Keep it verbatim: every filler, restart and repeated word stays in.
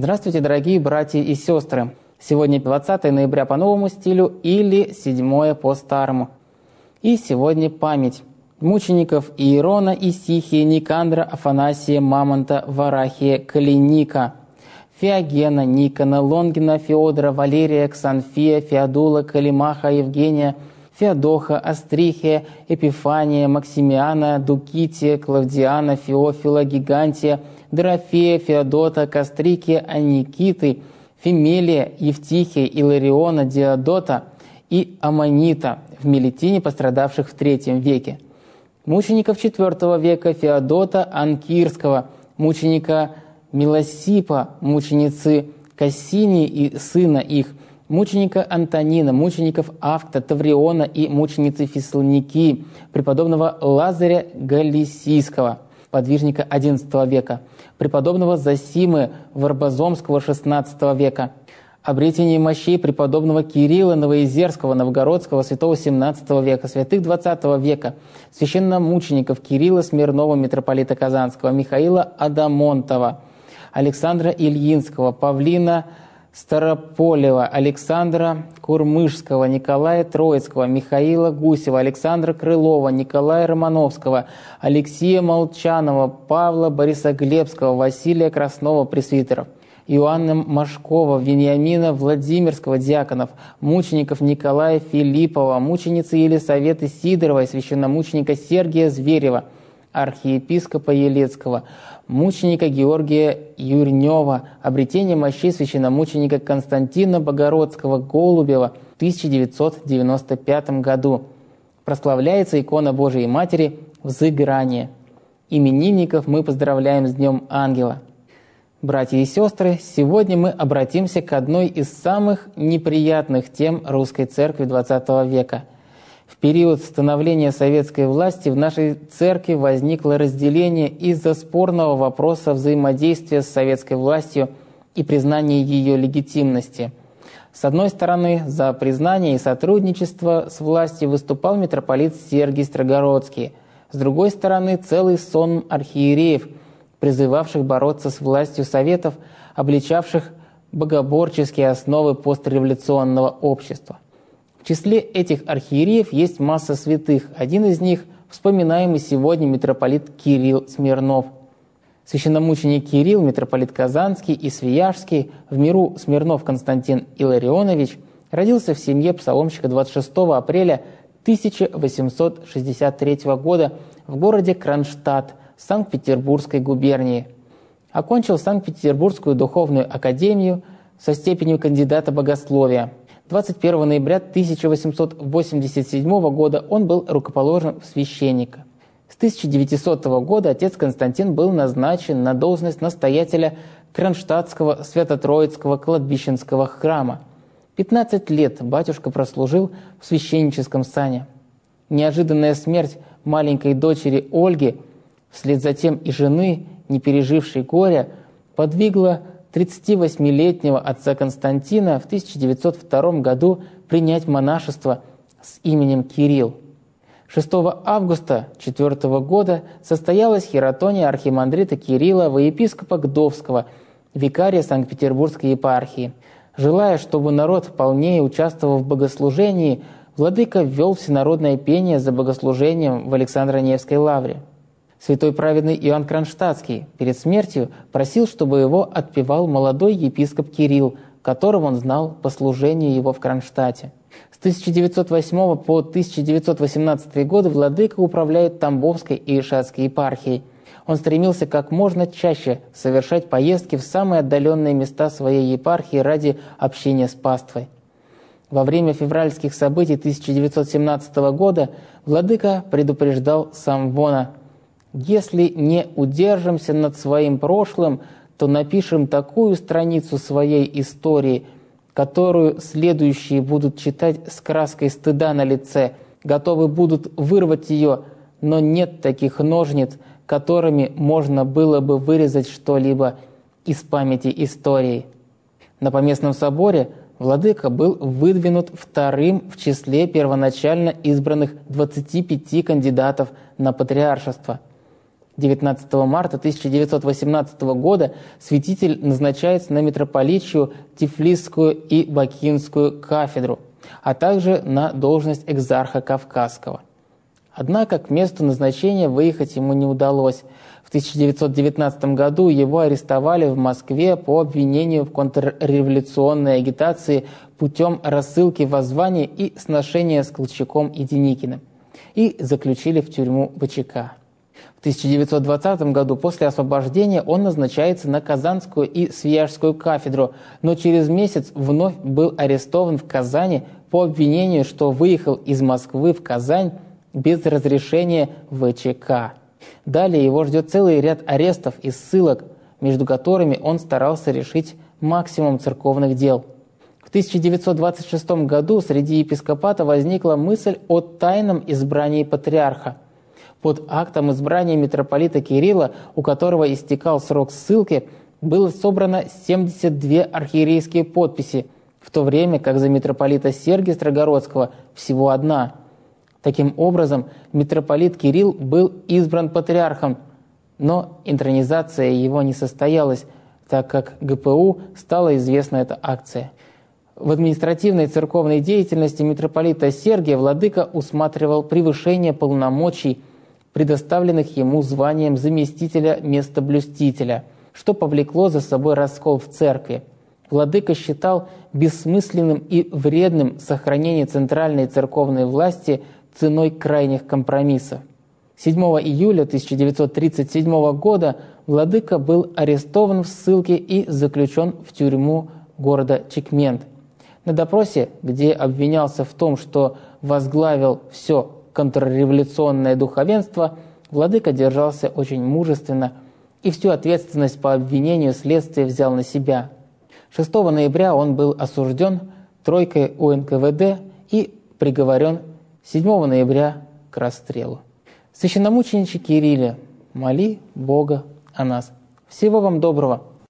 Здравствуйте, дорогие братья и сестры! Сегодня двадцатое ноября по новому стилю или седьмое по старому. И сегодня память мучеников Иерона, Исихия, Никандра, Афанасия, Мамонта, Варахия, Калиника, Феогена, Никона, Лонгина, Феодора, Валерия, Ксанфия, Феодула, Калимаха, Евгения, Феодоха, Астрихия, Эпифания, Максимиана, Дукития, Клавдиана, Феофила, Гигантия, Дорофея, Феодота, Кастрикия, Аникиты, Фемелия, Евтихия, Илариона, Диодота и Аманита в Мелитине, пострадавших в третьем веке. Мучеников четвёртого века Феодота Анкирского, мученика Милосипа, мученицы Кассини и сына их, мученика Антонина, мучеников Авкта, Тавриона и мученицы Фессалоники, преподобного Лазаря Галисийского, подвижника одиннадцатого века, преподобного Зосимы Варбазомского шестнадцатого века, обретение мощей преподобного Кирилла Новоизерского, Новгородского, святого семнадцатого века, святых двадцатого века, священномучеников Кирилла Смирнова, митрополита Казанского, Михаила Адамонтова, Александра Ильинского, Павлина Старополева, Александра Курмышского, Николая Троицкого, Михаила Гусева, Александра Крылова, Николая Романовского, Алексея Молчанова, Павла Борисоглебского, Василия Краснова, пресвитеров, Иоанна Машкова, Вениамина Владимирского, диаконов, мучеников Николая Филиппова, мученицы Елисаветы Сидоровой, священномученика Сергия Зверева, архиепископа Елецкого, мученика Георгия Юрнева, обретение мощей священномученика Константина Богородского Голубева в тысяча девятьсот девяносто пятом году. Прославляется икона Божией Матери «Взыграние». Именинников мы поздравляем с Днем Ангела. Братья и сестры, сегодня мы обратимся к одной из самых неприятных тем русской церкви двадцатого века. В период становления советской власти в нашей церкви возникло разделение из-за спорного вопроса взаимодействия с советской властью и признания ее легитимности. С одной стороны, за признание и сотрудничество с властью выступал митрополит Сергий Строгородский. С другой стороны, целый сон архиереев, призывавших бороться с властью советов, обличавших богоборческие основы постреволюционного общества. В числе этих архиереев есть масса святых. Один из них – вспоминаемый сегодня митрополит Кирилл Смирнов. Священномученик Кирилл, митрополит Казанский и Свияжский, в миру Смирнов Константин Илларионович, родился в семье псаломщика двадцать шестого апреля тысяча восемьсот шестьдесят третьего года в городе Кронштадт Санкт-Петербургской губернии. Окончил Санкт-Петербургскую духовную академию со степенью кандидата богословия. двадцать первого ноября тысяча восемьсот восемьдесят седьмого года он был рукоположен в священника. С тысяча девятисотого года отец Константин был назначен на должность настоятеля Кронштадтского Свято-Троицкого кладбищенского храма. пятнадцать лет батюшка прослужил в священническом сане. Неожиданная смерть маленькой дочери Ольги, вслед за тем и жены, не пережившей горя, подвигла тридцативосьмилетнего отца Константина в тысяча девятьсот втором году принять монашество с именем Кирилл. шестого августа четвёртого года состоялась хератония архимандрита Кирилла во епископа Гдовского, викария Санкт-Петербургской епархии. Желая, чтобы народ полнее участвовал в богослужении, владыка ввел всенародное пение за богослужением в Александро-Невской лавре. Святой праведный Иоанн Кронштадтский перед смертью просил, чтобы его отпевал молодой епископ Кирилл, которого он знал по служению его в Кронштадте. С тысяча девятьсот восьмого по тысяча девятьсот восемнадцатый годы владыка управляет Тамбовской и Ишатской епархией. Он стремился как можно чаще совершать поездки в самые отдаленные места своей епархии ради общения с паствой. Во время февральских событий тысяча девятьсот семнадцатого года владыка предупреждал Самвона: «Если не удержимся над своим прошлым, то напишем такую страницу своей истории, которую следующие будут читать с краской стыда на лице, готовы будут вырвать ее, но нет таких ножниц, которыми можно было бы вырезать что-либо из памяти истории». На Поместном соборе владыка был выдвинут вторым в числе первоначально избранных двадцати пяти кандидатов на патриаршество. девятнадцатого марта тысяча девятьсот восемнадцатого года святитель назначается на митрополичью Тифлисскую и Бакинскую кафедру, а также на должность экзарха Кавказского. Однако к месту назначения выехать ему не удалось. В тысяча девятьсот девятнадцатом году его арестовали в Москве по обвинению в контрреволюционной агитации путем рассылки воззваний и сношения с Колчаком и Деникиным и заключили в тюрьму ВЧК. В тысяча девятьсот двадцатом году после освобождения он назначается на Казанскую и Свияжскую кафедру, но через месяц вновь был арестован в Казани по обвинению, что выехал из Москвы в Казань без разрешения ВЧК. Далее его ждет целый ряд арестов и ссылок, между которыми он старался решить максимум церковных дел. В тысяча девятьсот двадцать шестом году среди епископата возникла мысль о тайном избрании патриарха. Под актом избрания митрополита Кирилла, у которого истекал срок ссылки, было собрано семьдесят две архиерейские подписи, в то время как за митрополита Сергия Строгородского всего одна. Таким образом, митрополит Кирилл был избран патриархом, но интронизация его не состоялась, так как ГПУ стала известна эта акция. В административной церковной деятельности митрополита Сергия владыка усматривал превышение полномочий, предоставленных ему званием заместителя местоблюстителя, что повлекло за собой раскол в церкви. Владыка считал бессмысленным и вредным сохранение центральной церковной власти ценой крайних компромиссов. седьмого июля тысяча девятьсот тридцать седьмого года владыка был арестован в ссылке и заключен в тюрьму города Чекмент. На допросе, где обвинялся в том, что возглавил все контрреволюционное духовенство, владыка держался очень мужественно и всю ответственность по обвинению следствия взял на себя. шестого ноября он был осужден тройкой У Н К В Д и приговорен седьмого ноября к расстрелу. Священномучениче Кирилле, моли Бога о нас. Всего вам доброго.